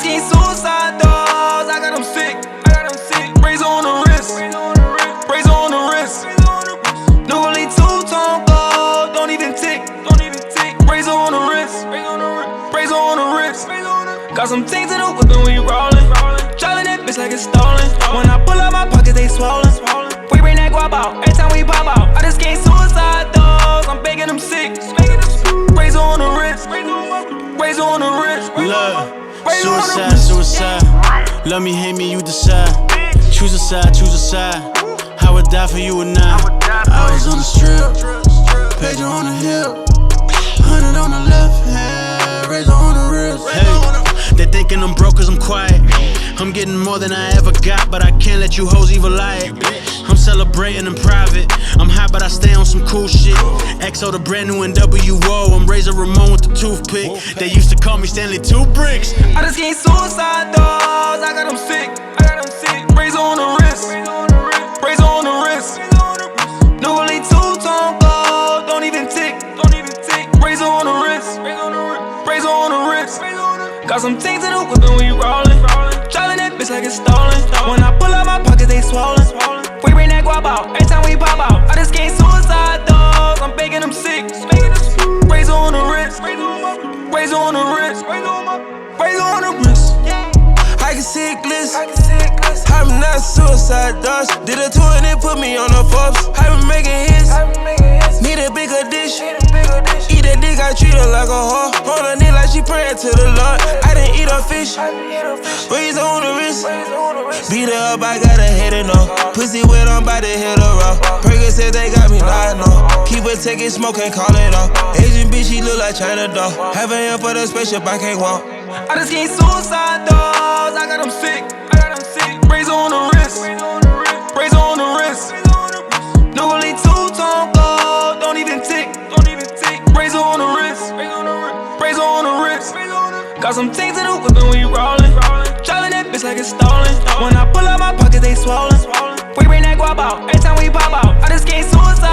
just can't suicide doors. I got them sick. Razor on the wrist. Razor on the wrist. New Orleans two-tone gold. Don't even tick. Razor on the wrist. Razor on the wrist. Got some things in the whip and we rollin'. Driving that bitch like it's stolen. When I pull out my pockets, they swollen. We bring that guap out every time we pop out. I just can't suicide doors. I'm begging them sick. Razor on the wrist. Razor on the wrist. Look, suicide. Love me, hate me, you decide. Choose a side. I would die for you or not. I was on the strip, pager on the hip, 100 on the left hand, razor on the wrist. Hey, they thinking I'm broke cause I'm quiet. I'm getting more than I ever got, but I can't let you hoes evil lie it. I'm celebrating in private. I'm hot, but I stay on some cool shit. XO the brand new NWO. I'm Razor Ramon with the toothpick. They used to call me Stanley Two Bricks. I just can't suicide doors. I got them sick. Razor on the wrist. Razor on the wrist. New Orleans two-tone gold. Don't even tick. Razor on the wrist. Razor on the wrist. Got some things in the whip and we rollin'. Driving that bitch like it's stolen. When I pull out my pockets, they swollen. We bring that guap out every time we pop out. I just can't suicide doors. I'm begging them sick. Razor on the wrist. Razor on the wrist. Razor on the wrist. I can see it glitz. I'm not suicide doors. Did a tour and they put me on the Forbes. I been making hits. Need a bigger dish. Eat that dick, I treat her like a whore. On her knee like she praying to the Lord. I didn't eat her fish. Razor on the wrist. Beat her up, I got a header, no. Pussy wet, I'm about to hit her raw. Perkins said they got me lying, no. Keep her taking smoke and call it off. Asian bitch, she look like China doll. Have a hand for the spaceship, I can't walk. I just can't suicide doors. I got them sick. Razor on the wrist. Razor on the wrist. New Orleans two-tone gold. Don't even tick. Razor on the wrist. Razor on the wrist. Got some things in the whip and we rollin'. Driving that bitch like it's stolen. When I pull out my pockets, they swollen. We bring that guap out every time we pop out. I just can't suicide.